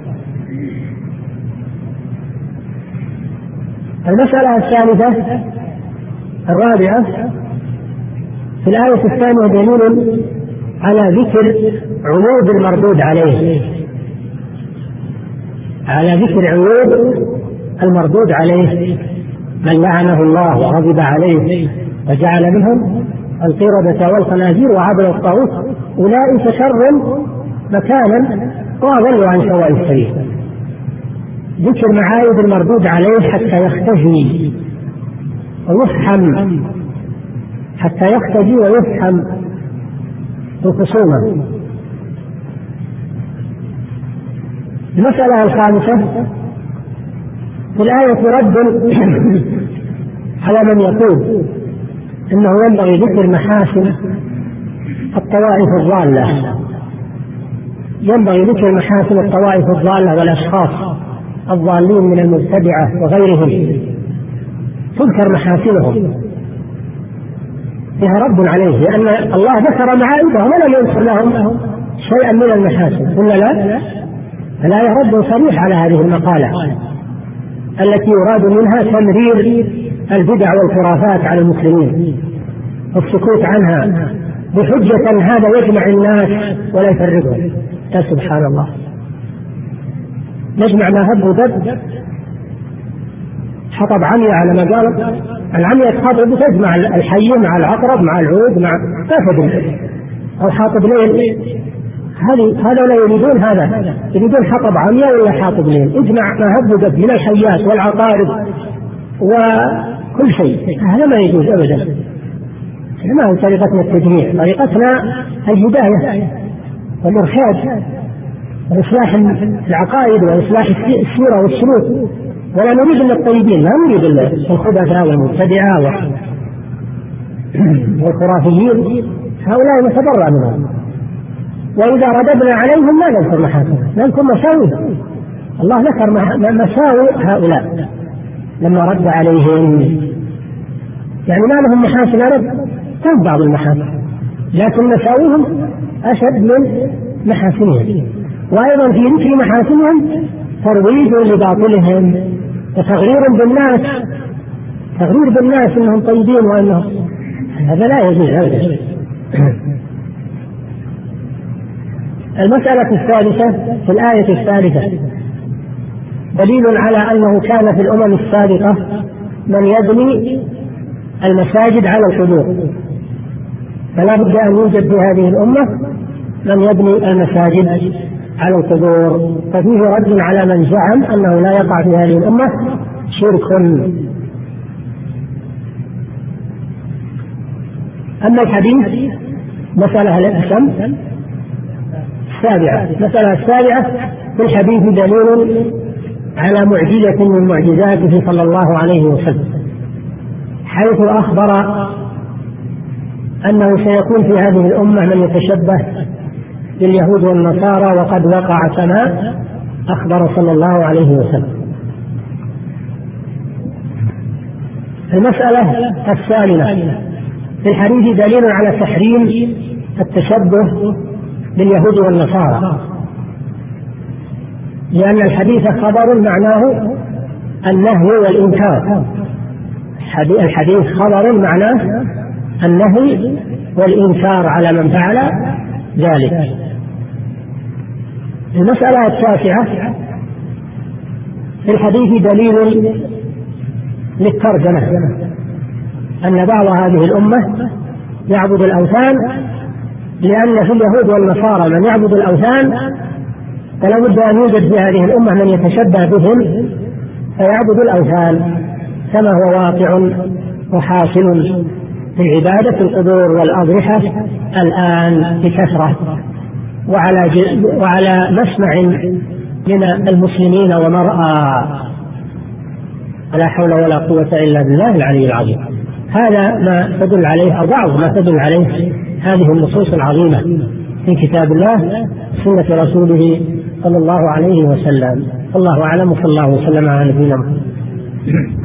المسألة الثالثة الرابعة في الآية الثانية دليل على ذكر عيوب المردود عليه على ذكر عيوب المردود عليه من لعنه الله وغضب عليه وجعل منهم القردة والخنازير وعبد الطاغوت أولئك شر مكانا وأضل عن سواء السبيل. ذكر معايب المردود عليه حتى يختفي ويفهم حتى يختفي ويفهم الخصومة. المسألة الخامسة في الآية رد على من يقول إنه ينبغي ذكر محاسن الطوائف الضالة ينبغي ذكر محاسن الطوائف الضالة والأشخاص الضالين من المبتدعة وغيرهم، تذكر محاسنهم، فيها رد عليه، لأن الله ذكر معايبهم ولم يذكر لهم شيئا من المحاسن، ولا لا؟ فلا يرد صريح على هذه المقالة التي يراد منها تمرير البدع والخرافات على المسلمين والسكوت عنها بحجة أن هذا يجمع الناس ولا يفرقهم. يا سبحان الله، نجمع ما هب ودب، حطب عمية على ما قال العمية تخاطب تجمع الحي مع العقرب مع العود مع ما تدري، أو حاطب ليل، هذه هذا لا يريدون، هذا يريدون حطب عمية ولا حاطب ليل، اجمع ما هب ودب من الحيات والعقارب وكل شيء، هذا ما يجوز أبدا. ما هو طريقتنا التجميع، طريقتنا الهداية والإرشاد وإصلاح العقائد وإصلاح السيرة والسلوك، ولا نريد إلا الطيبين، لا نريد الخبثاء والمبتدعة والخرافيين، هؤلاء نتبرأ منهم. وإذا رددنا عليهم ما نذكر محاسن، نذكر مساوئ. الله ذكر مساوئ هؤلاء لما رد عليهم، يعني ما لهم محاسن رد، كم بعض المحاسن، لكن مساوئهم أشد من محاسنهم. وأيضا في ذكر محاسنهم ترويج لباطلهم وتغرير بالناس، تغرير بالناس انهم طيبين وانهم، هذا لا يجوز ابدا. المسألة الثالثة في الآية الثالثة دليل على أنه كان في الأمم السابقة من يبني المساجد على القبور، فلا بد أن يوجد في هذه الأمة من يبني المساجد على القبور. ففيه رد على من زعم أنه لا يقع في هذه الأمة شرك. أما الحديث مسألة الأسم السابعة، مسألة السابعة في الحديث دليل على معجزة من معجزاته صلى الله عليه وسلم، حيث أخبر أنه سيكون في هذه الأمة من يتشبه باليهود والنصارى، وقد وقع كما أخبر صلى الله عليه وسلم. المسألة الثامنة في الحديث دليل على تحريم التشبه باليهود والنصارى، لأن الحديث خبر معناه النهي والإنكار. الحديث خبر معناه النهي والإنكار على من فعل ذلك. المسألة التاسعة في الحديث دليل للترجمة، أن بعض هذه الأمة يعبد الأوثان، لأن في اليهود والنصارى من يعبد الأوثان، فلا بد أن يوجد في هذه الأمة من يتشبه بهم فيعبد الأوثان، كما هو واقع وحاصل في العبادة في القبور والأضرحة الآن بكثرة، وعلى وعلى مسمع من المسلمين ومرأى، لا حول ولا قوة إلا بالله العلي العظيم. هذا ما تدل عليه أو بعض ما تدل عليه هذه النصوص العظيمة في كتاب الله سنة رسوله صلى الله عليه وسلم. الله أعلم، وصلى الله وسلم على نبينا محمد.